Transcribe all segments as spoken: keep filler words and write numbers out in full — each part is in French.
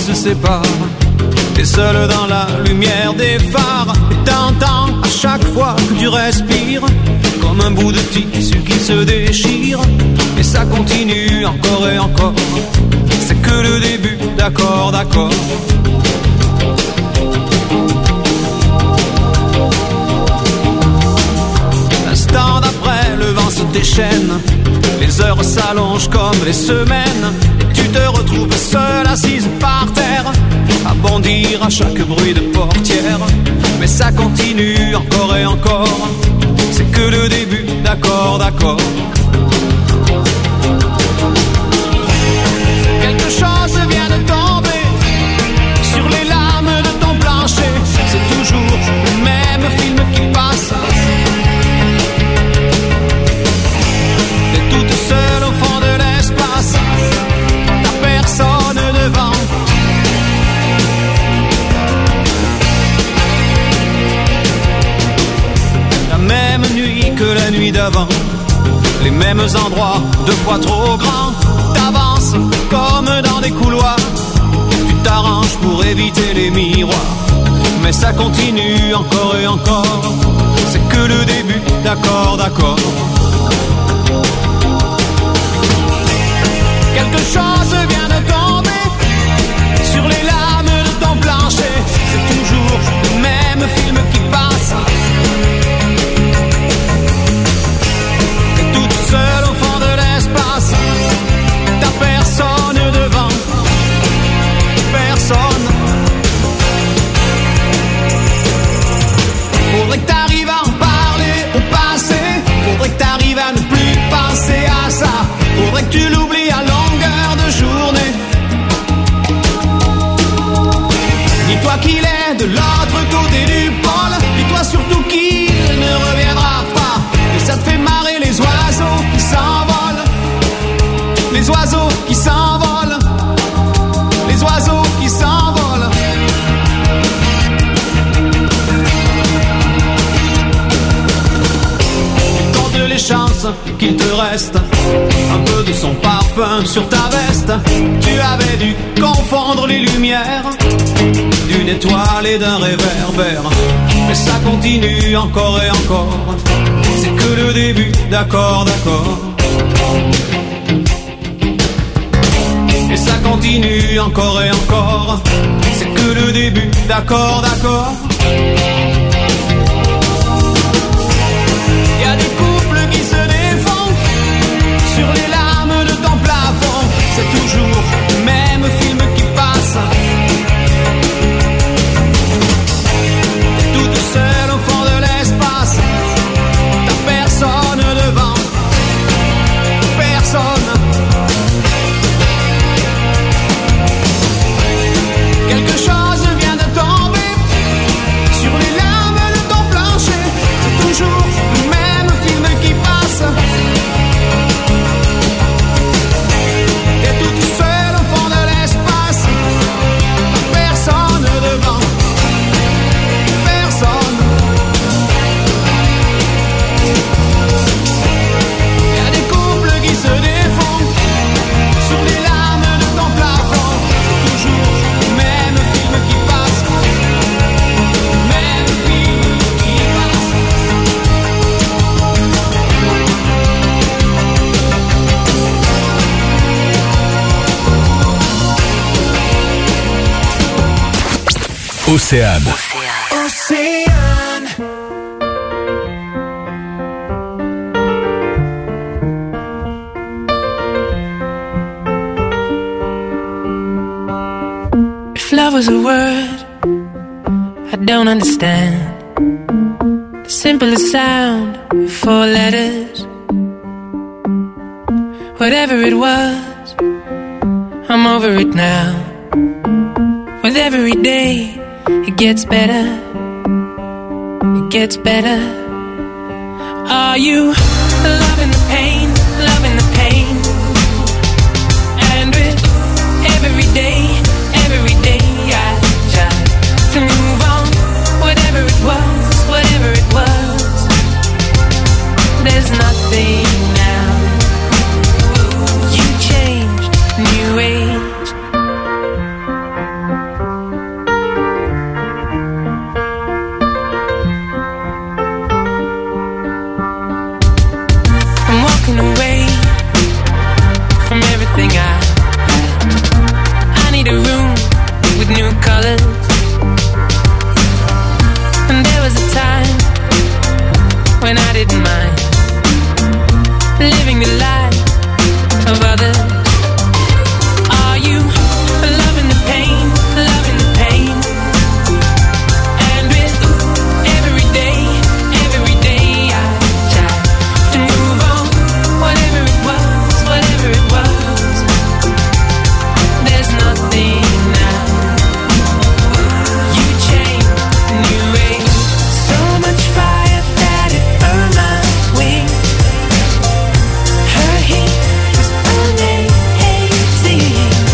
se séparent. T'es seul dans la lumière des phares et t'entends à chaque fois que tu respires comme un bout de tissu qui se déchire. Et ça continue encore et encore. C'est que le début, d'accord, d'accord. L'instant d'après, le vent se déchaîne. Les heures s'allongent comme les semaines. Et tu te retrouves seule assise par terre, à bondir à chaque bruit de portière. Mais ça continue encore et encore. C'est que le début, d'accord, d'accord. Quelque chose vient de tomber sur les lames de ton plancher. C'est toujours le même film qui passe. T'es toute seule au fond de l'espace, t'as personne devant. La même nuit que la nuit d'avant, les mêmes endroits, deux fois trop grands. T'avances comme dans des couloirs, tu t'arranges pour éviter les miroirs. Mais ça continue encore et encore. C'est que le début, d'accord, d'accord. Quelque chose vient de tomber sur les lames de ton plancher. C'est toujours le même film qui passe. T'es toute seule au fond de l'espace, t'as personne devant, personne. Faudrait que t'arrives à en parler au passé. Faudrait que t'arrives à ne plus penser à ça. Faudrait que tu l'oublies à longueur de journée. Dis-toi qu'il est de l'autre côté du pôle. Dis-toi surtout qu'il ne reviendra pas. Et ça te fait marrer les oiseaux qui s'envolent. Les oiseaux qui s'envolent. Les oiseaux qui s'envolent. Tu comptes les chances qu'il te reste un peu de son parfum sur ta veste. Tu avais dû confondre les lumières d'une étoile et d'un réverbère. Mais ça continue encore et encore. C'est que le début, d'accord, d'accord. Et ça continue encore et encore. C'est que le début, d'accord, d'accord. Y a des couples qui se défont sur les lames de ton plafond. C'est toujours le même film qui passe. Toute seule au fond de l'espace, t'as personne devant, personne. Quelque chose vient de tomber sur les lames de ton plancher. C'est toujours le même film qui passe. T'es toute seule au fond de l'espace, t'as personne devant, personne. Y a des couples qui se défont sur les lames de ton plafond. C'est toujours le même film qui passe, même film qui passe. Océane. Océane. If love was a word I don't understand, the simplest sound of four letters. Whatever it was, I'm over it now. With every day it gets better, it gets better. Are you loving the pain, loving the pain? And with every day, every day I try to move on. Whatever it was, whatever it was, there's nothing now. You changed, new age. when I didn't mind living the life of others. Are you loving the pain, loving the pain? And with every day, every day I try to move on. Whatever it was, whatever it was, there's nothing now. You changed, new age, so much fire that it burned my wings. Her heat was amazing.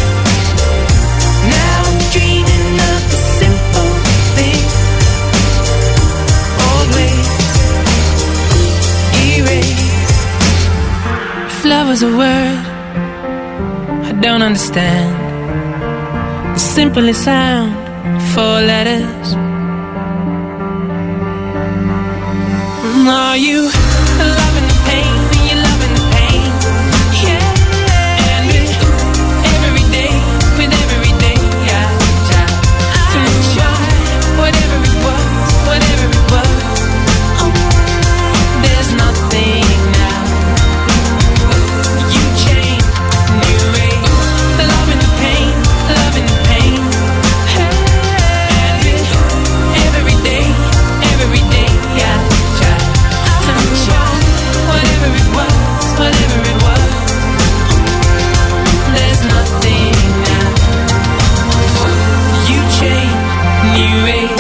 Now I'm dreaming of the simple things. Old ways erased. If love was a word I don't understand, the simplest sound, four letters. Are you loving the pain? Are you loving the pain? Yeah. And with every day, with every day, I try to move on. Whatever it was, whatever it was, oh, there's nothing now. You changed, new age, loving the pain, loving the pain. And with every day, every day, I try to move on. Whatever it was, whatever it was, there's nothing now. You changed, new age.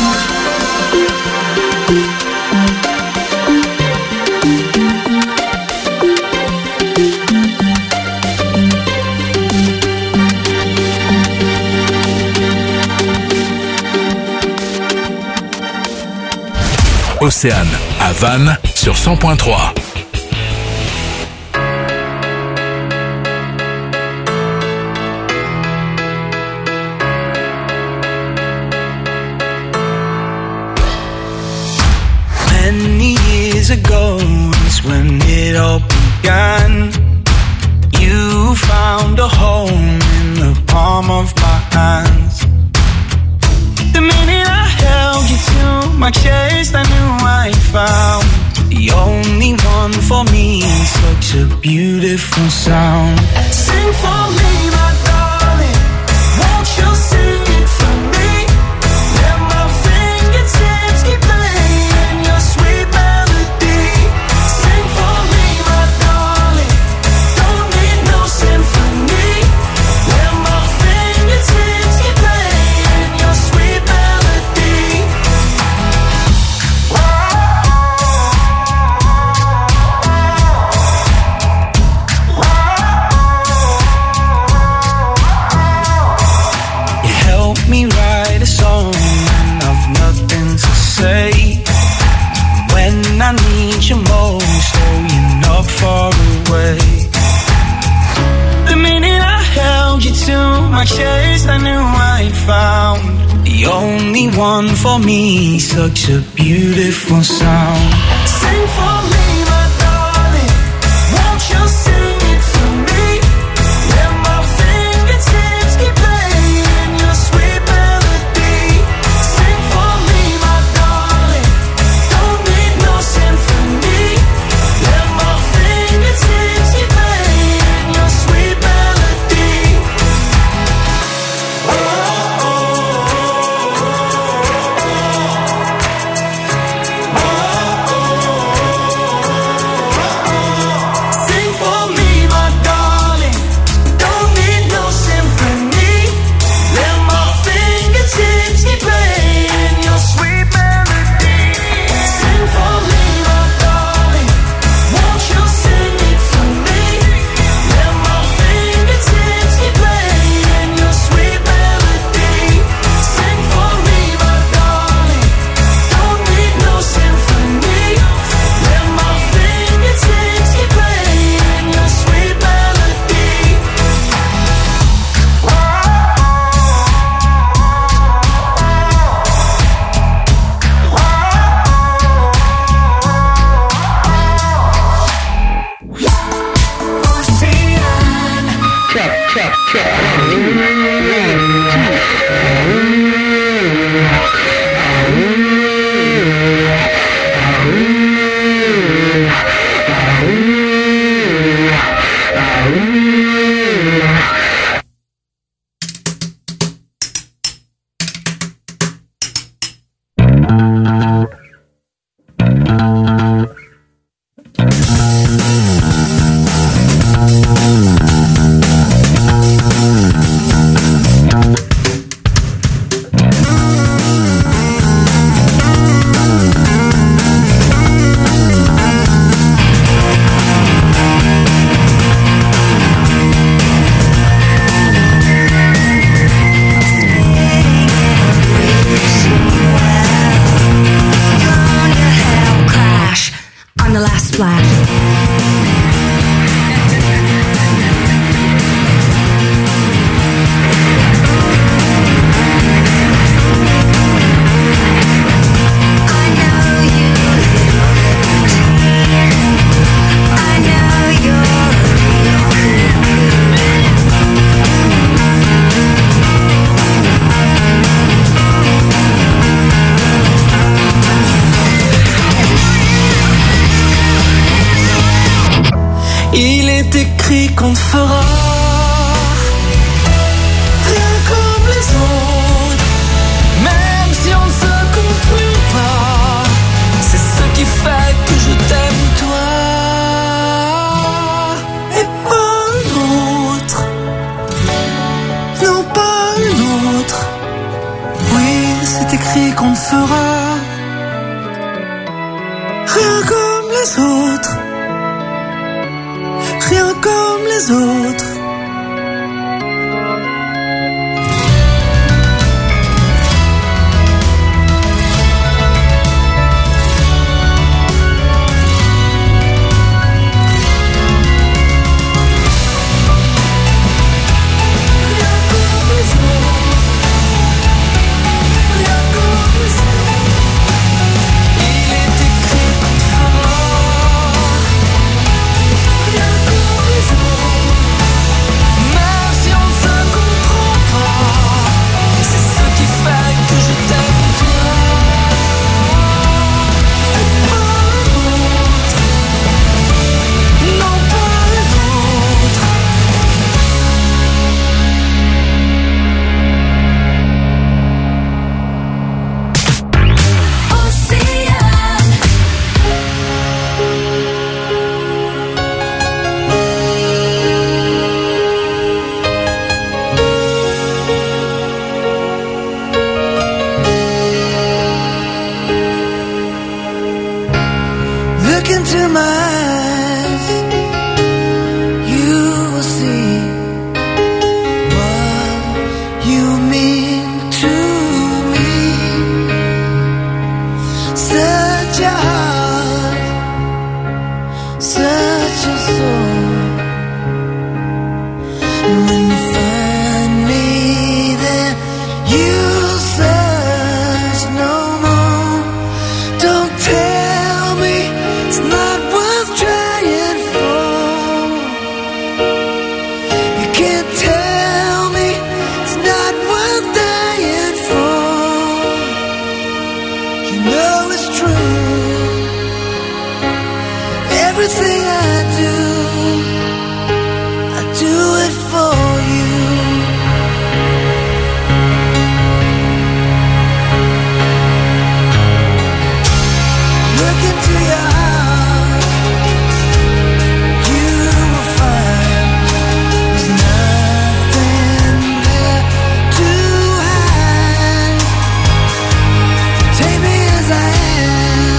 Océane, à Vannes, sur cent point trois. Many years ago is when it all began. You found a home in the palm of my hands. The minute I held you to my chest, I knew I found the only one for me. Such a beautiful sound. Sing for me, my darling. Won't you sing it for me? Let my fingertips keep playing your sweet melody. Sing for me, my darling. Don't need no symphony. Let my fingertips keep playing your sweet melody. You help me write a song when I've nothing to say. When I need you most, oh, you're not far away. The minute I held you to my chest, I knew I found the only one for me. Such a beautiful sound. Sing for me, my darling. Won't you sing it for me? Let my fingertips keep playing your sweet melody. Sing for me, my darling. Don't need no symphony. Let my fingertips keep playing your sweet melody. Oh, oh, oh, oh. Splash. Il est écrit qu'on te fera rien comme les autres, même si on ne se comprend pas. C'est ce qui fait que je t'aime toi et pas un autre. Non, pas un autre. Oui, c'est écrit qu'on te fera rien comme les autres. Rien comme les autres. Take me as I am.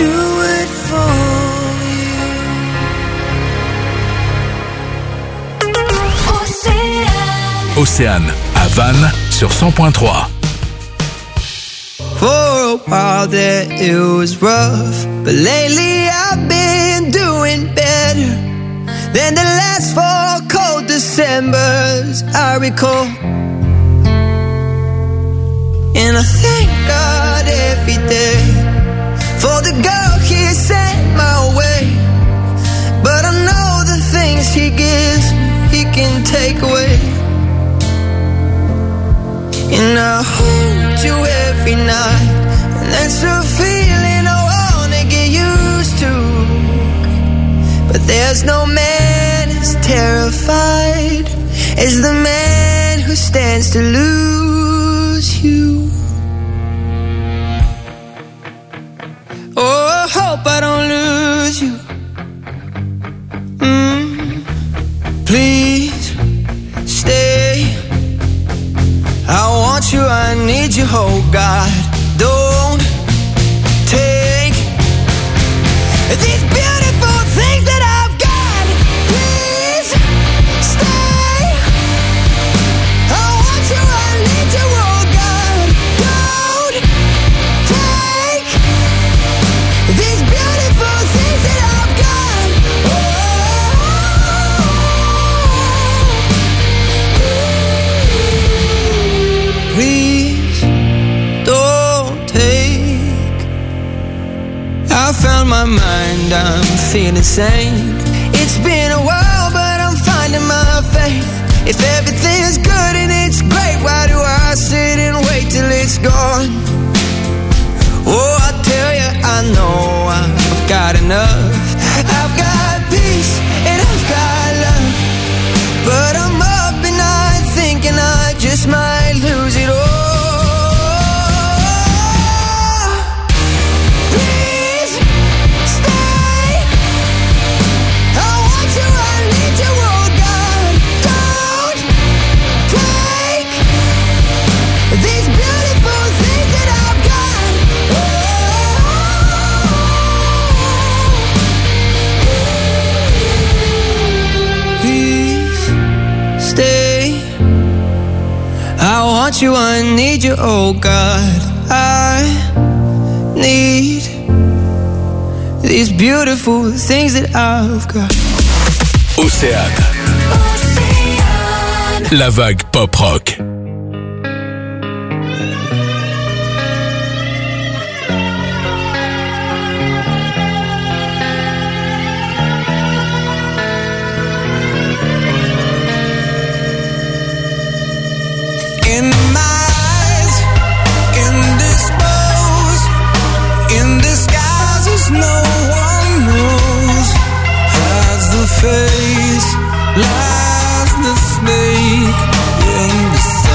do it for you. Océane. Océane, à Vannes, sur cent point trois. For a while there it was rough, but lately I've been doing better than the last four cold Decembers I recall. And I thank God every day for the girl He sent my way. But I know the things He gives me, He can take away. And I hold you every night, and that's a feeling I wanna get used to. But there's no man as terrified as the man who stands to lose you. Oh, I hope I don't lose you. Mm, please stay. I want you, I need you, oh God. Don't take these beautiful things that I've got. Please stay. I want you, I need you, oh God. Don't take these beautiful things that I've got. Oh, please don't take. I found my mind, I'm feeling sane. It's been a while, but I'm finding my faith. If everything's good and it's great, why do I sit and wait till it's gone? Oh, I tell you, I know I've got enough. I've got peace and I've got love, but I'm up at night thinking I just might lose it all. Please stay. I want you, I need you, oh God. Don't take these beautiful things that I've got. Please stay. I want you, I need you, oh God. I need these beautiful things that I've got. Océane. La vague pop rock. In my eyes, indisposed, in disguises no one knows. Has the face, lies the snake in the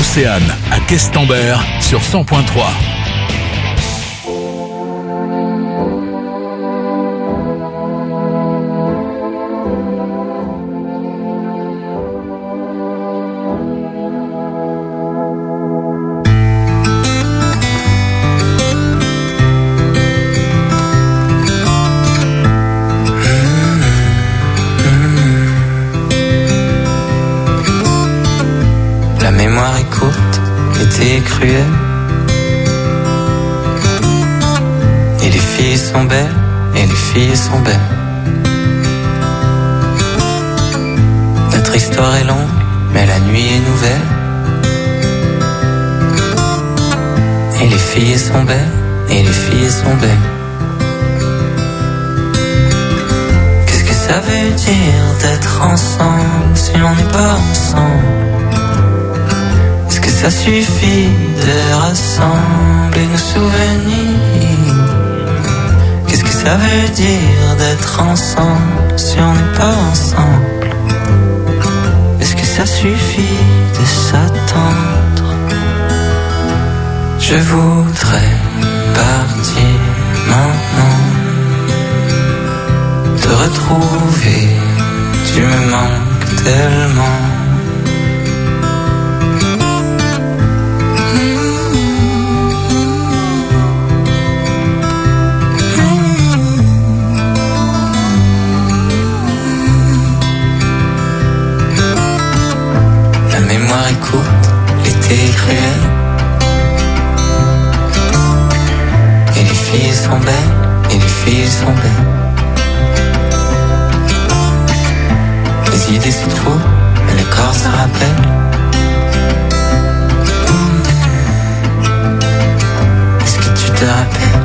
Océane à Questembert sur cent point trois. Cruel. Et les filles sont belles, et les filles sont belles. Notre histoire est longue, mais la nuit est nouvelle. Et les filles sont belles, et les filles sont belles. Qu'est-ce que ça veut dire d'être ensemble si on n'est pas ensemble? Ça suffit de rassembler nos souvenirs. Qu'est-ce que ça veut dire d'être ensemble si on n'est pas ensemble? Est-ce que ça suffit de s'attendre? Je voudrais partir maintenant, te retrouver, tu me manques tellement. Écoute, l'été est cruel. Et les filles sont belles, et les filles sont belles. Les idées se trouvent, mais le corps se rappelle. Est-ce que tu te rappelles?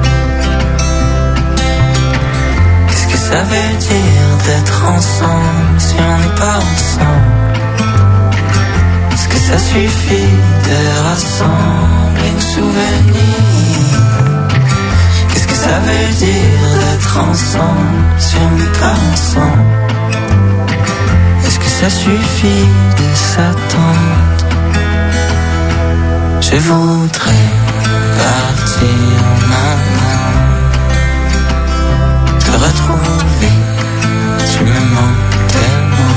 Qu'est-ce que ça veut dire d'être ensemble si on n'est pas ensemble? Ça suffit de rassembler nos souvenirs. Qu'est-ce que ça veut dire d'être ensemble si on n'est pas ensemble? Est-ce que ça suffit de s'attendre? Je voudrais partir maintenant, te retrouver, tu me manques tellement.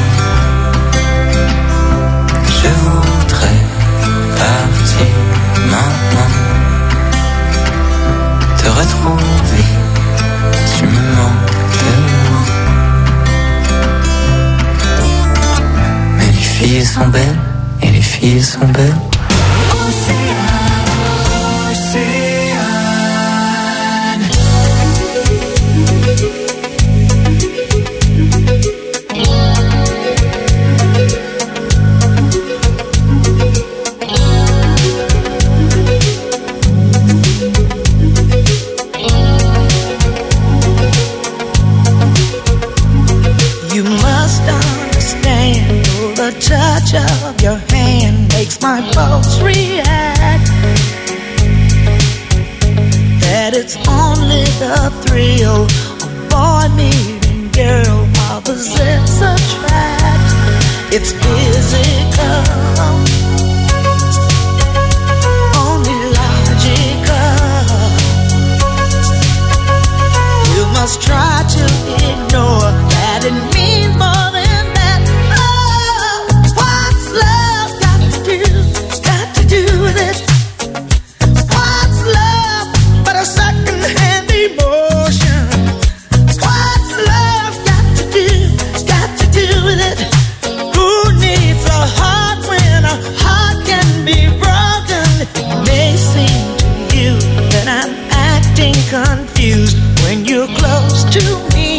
Je voudrais partir maintenant, te retrouver, tu me manques tellement. Mais les filles sont belles, et les filles sont belles. Of your hand makes my pulse react. That it's only the thrill of boy meeting girl, opposites attract. It's physical, only logical. You must try to ignore that it means more. Confused when you're close to me.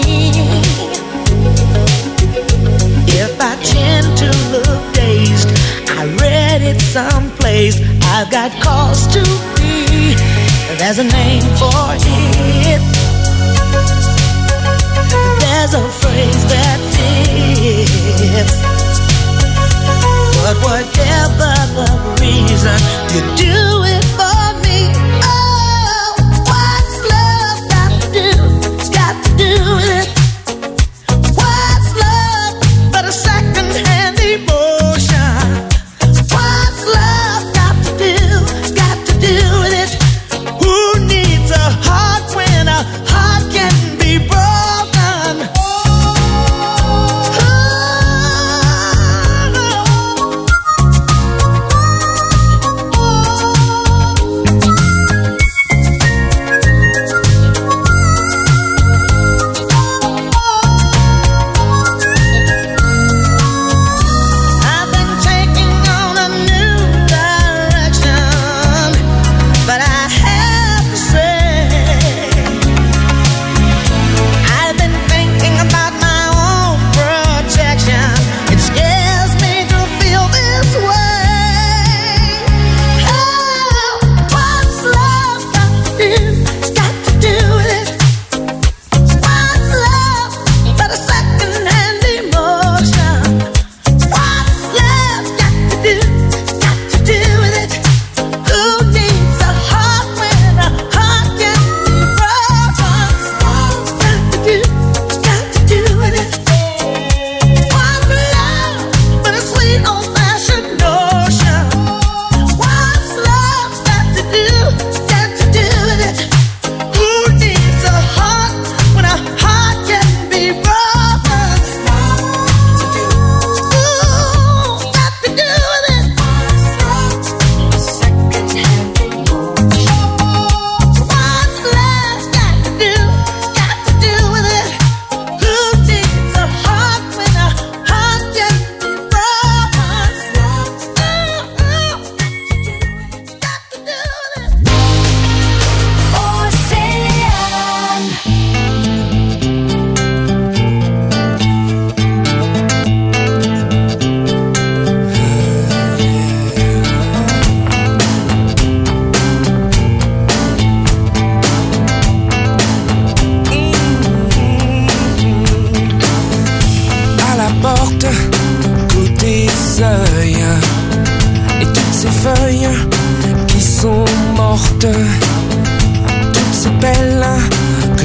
If I tend to look dazed, I read it someplace. I've got cause to be. There's a name for it. There's a phrase that fits. But whatever the reason, you do it for me. Do it. What's love but a second-hand emotion? What's love?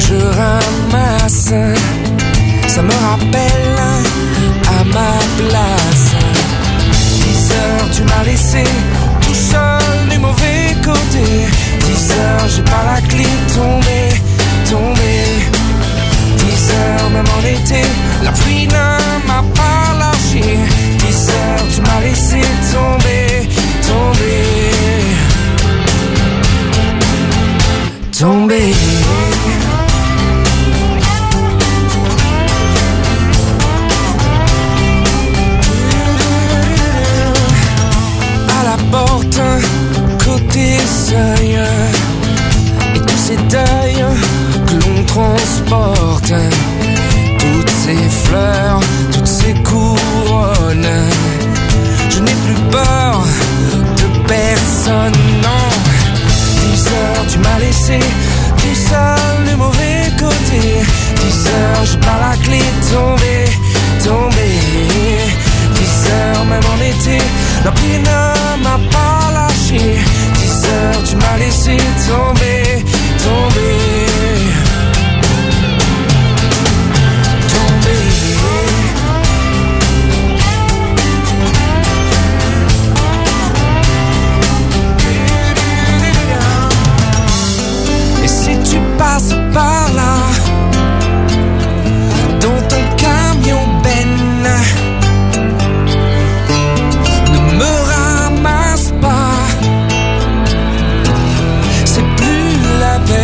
je ramasse, ça me rappelle à ma place. Dix heures, tu m'as laissé tout seul du mauvais côté. Dix heures, j'ai pas la clé, tombé, tombé. Dix heures, même en été, la pluie ne m'a pas lâché. Dix heures, tu m'as laissé tomber, tomber, tomber. À la porte, côté seuil, et tous ces deuils que l'on transporte, toutes ces fleurs, toutes ces couronnes. Je n'ai plus peur de personne, non. Dix heures, tu m'as laissé tout seul du mauvais côté. Dix heures, j'ai pas la clé, tombé, tombé. Dix heures, même en été, la pluie ne m'a pas lâché. Dix heures, tu m'as laissé tomber, tomber, tomber. Et si tu passes par là, dans ton camion ben, ne me ramasse pas, c'est plus la peine.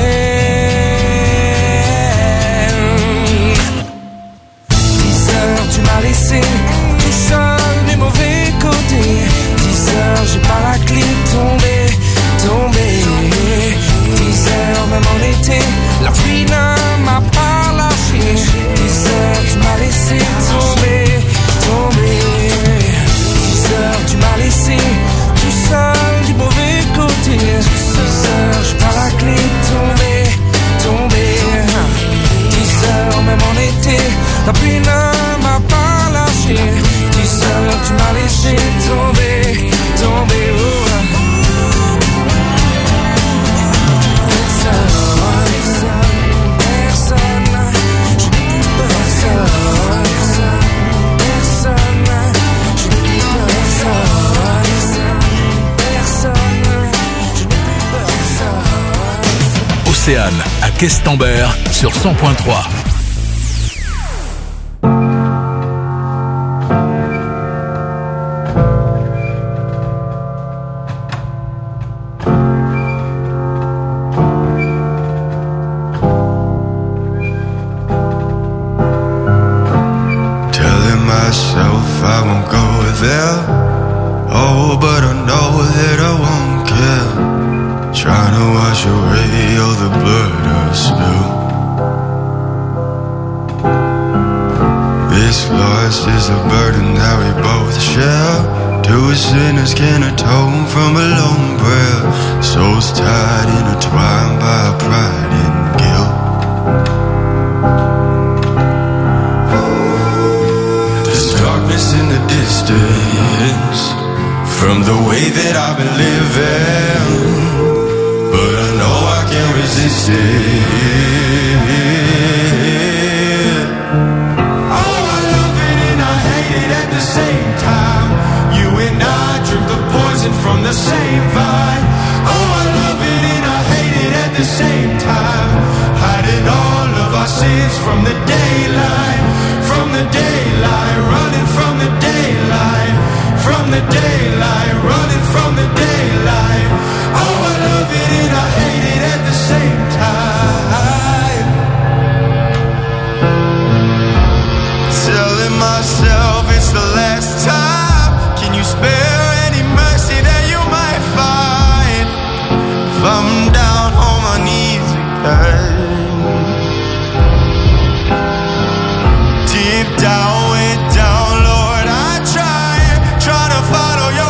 Dix heures, tu m'as laissé tout seul du mauvais côté. Dix heures, j'ai pas la clé, tombé, tombé. Dix heures, même en été, la pluie ne m'a pas lâché. Dix heures, tu m'as laissé tomber, tomber. Dix heures, tu m'as laissé tout seul du mauvais côté. Dix heures, j'ai pas la clé, tomber, tomber. Dix heures, même en été, la pluie ne m'a pas lâché. Dix heures, tu m'as laissé tomber, tomber. Oh. Océane à Questembert sur cent point trois. Telling myself I won't go there. Oh, but I know that I won't care. Trying to wash away all the blood I've spilled. This loss is a burden that we both share. Two sinners can atone from a lone prayer. Souls tied, intertwined by pride and guilt. There's darkness in the distance from the way that I've been living, but I know I can't resist it. Oh, I love it and I hate it at the same time. You and I drink the poison from the same vine. Oh, I love it and I hate it at the same time. Hiding all of our sins from the daylight, from the daylight, running from the daylight, from the daylight, running from the daylight. Oh, I love it and I hate it at the same time. Telling myself it's the last time. Can you spare any mercy that you might find? If I'm down on my knees again, deep down, way down, Lord, I try, try to follow your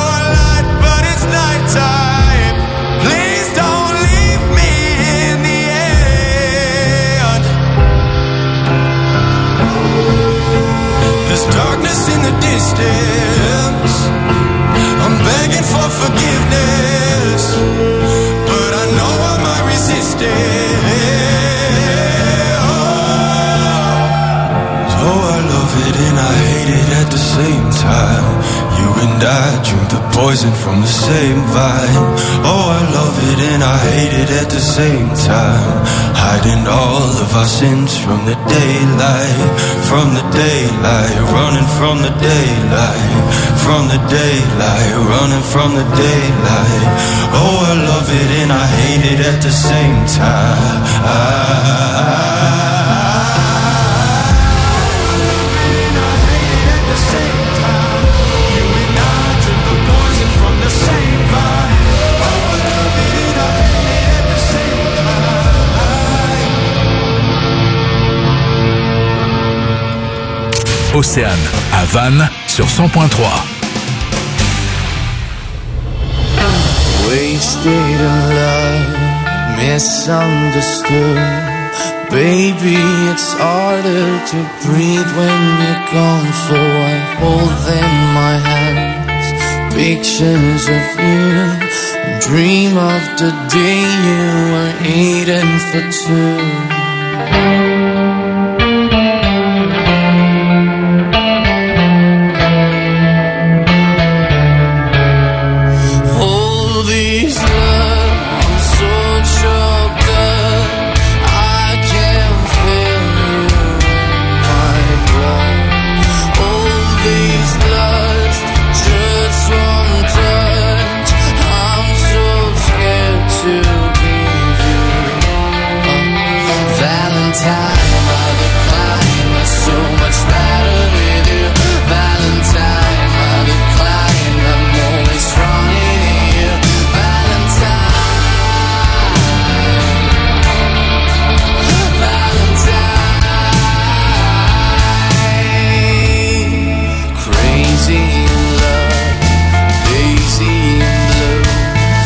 it and I hate it at the same time. You and I drink the poison from the same vine. Oh, I love it and I hate it at the same time. Hiding all of our sins from the daylight, from the daylight, running from the daylight, from the daylight, running from the daylight. Oh, I love it and I hate it at the same time. I, Océane, à Vannes, sur cent point trois. Wasted in love, misunderstood. Baby, it's harder to breathe when you're gone. So I hold in my hands pictures of you and dream of the day you were eating for two.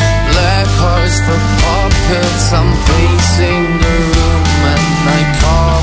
I'm pacing the room and I call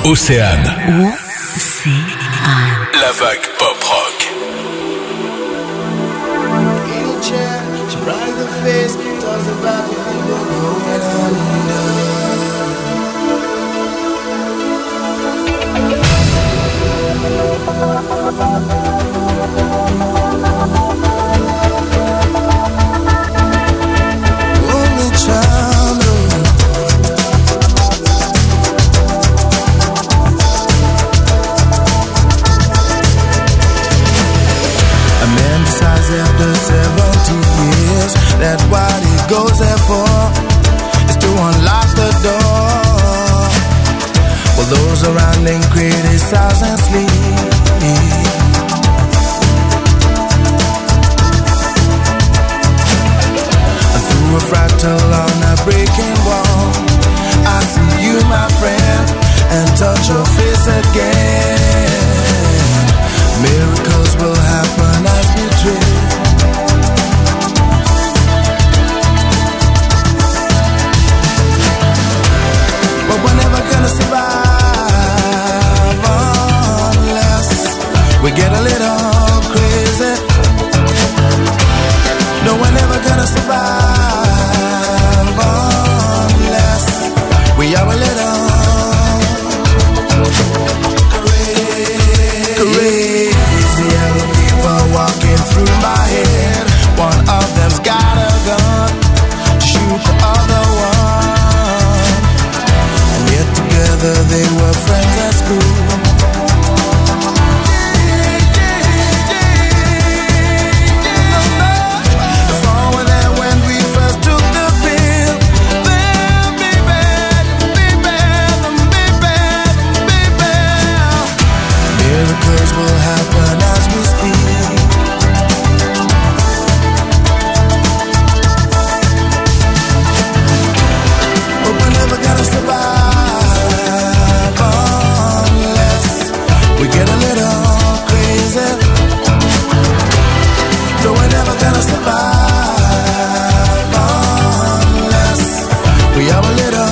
Océane. Océane. La vague pop rock. After seventy years, that what he goes there for is to unlock the door. Well, those around him criticize and sleep. And through a fractal on a breaking wall, I see you, my friend, and touch your face again. Miracles will happen as we dream. But we're never gonna survive unless we get a little crazy. No, we're never gonna survive unless we are a little crazy. People walking through my head. One of them's got a gun to shoot the other one. And yet together they were friends at school. Will happen as we speak. But we're never gonna survive unless we get a little crazy. No, we're never gonna survive unless we are a little.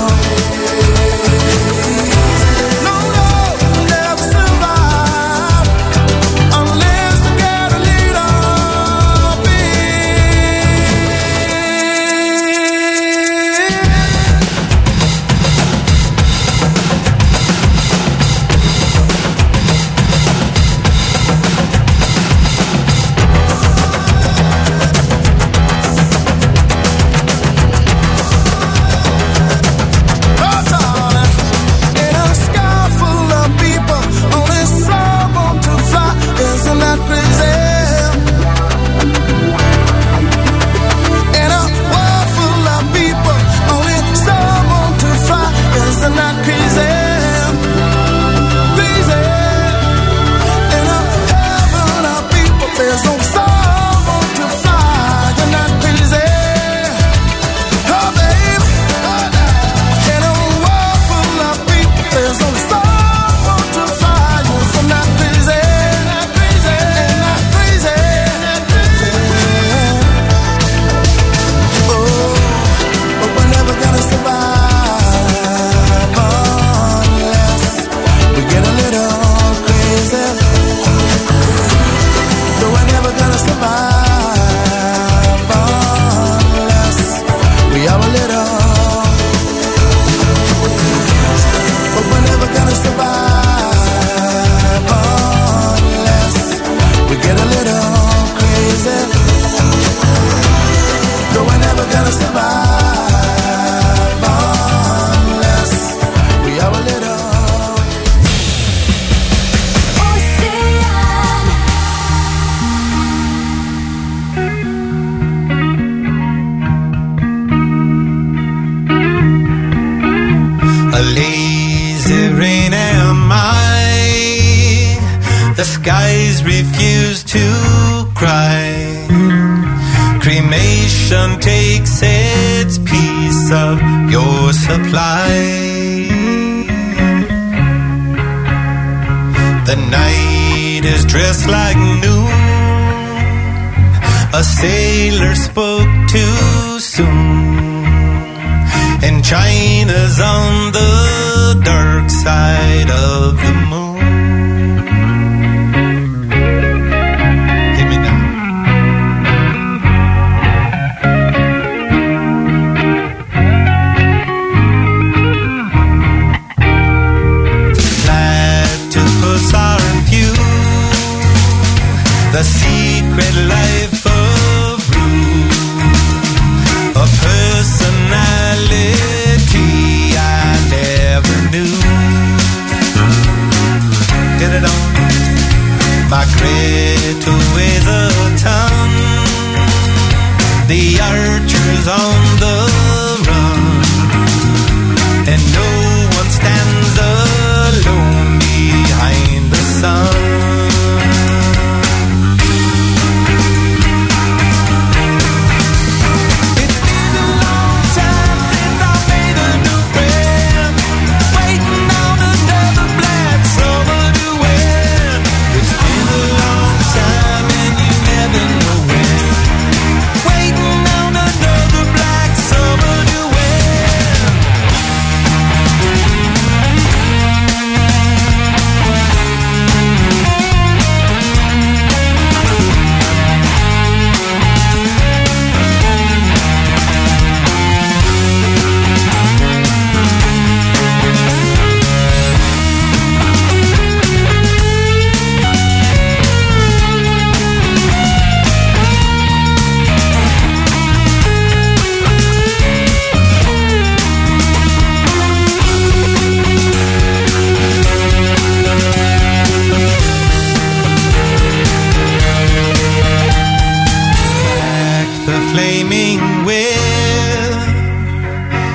A sailor spoke too soon, and China's on the dark side.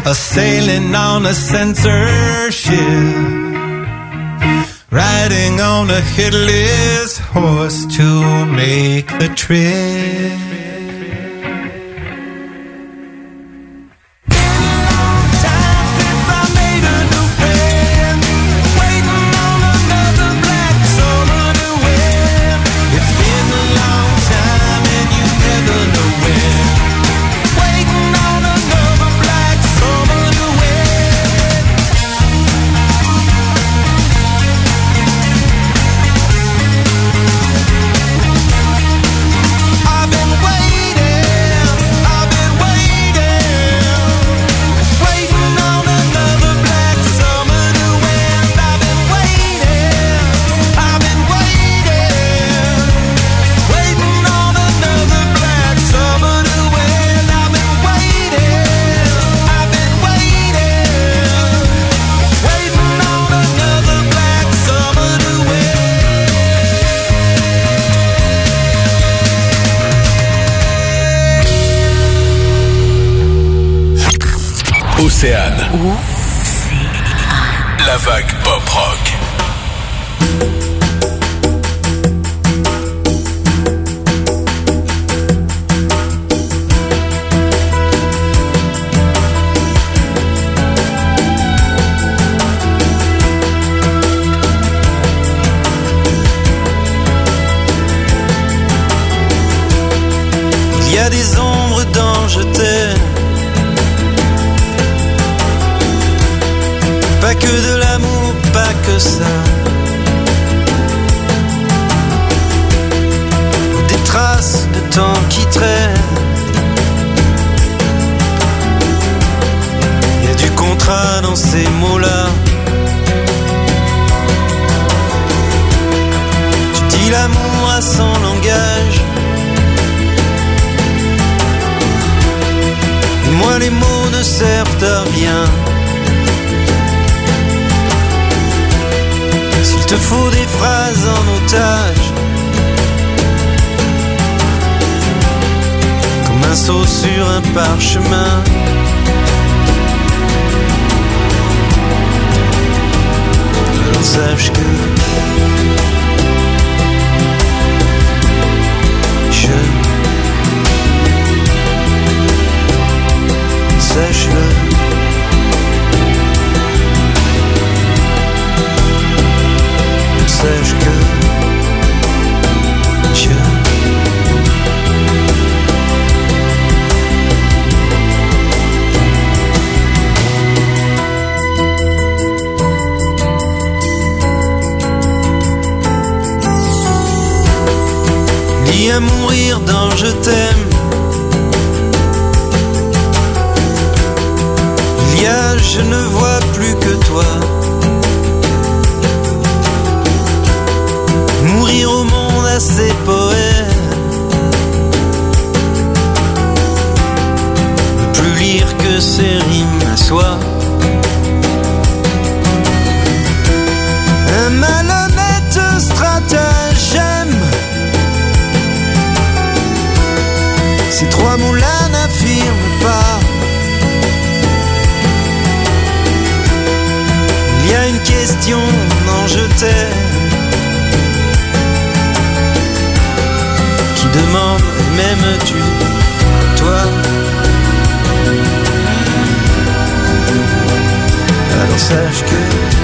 a sailing on a censorship, riding on a headless horse to make the trip. Océane. La vague pop rock. Il y a des ombres dans je t'aime. Pas que de l'amour, pas que ça. Des traces de temps qui traînent. Il y a du contrat dans ces mots-là. Tu dis l'amour à son langage. Et moi les mots ne servent à rien. S'il te faut des phrases en otage, comme un saut sur un parchemin, alors sache que je sache-le. Sache que je Ni à mourir dans je t'aime. Il y a je ne vois plus que toi. Mourir au monde à ses poèmes. Ne plus lire que ses rimes à soi. Un malhonnête stratagème. Ces trois mots-là n'affirment pas. Il y a une question dans je t'aime qui demande m'aimes-tu, toi? Alors sache que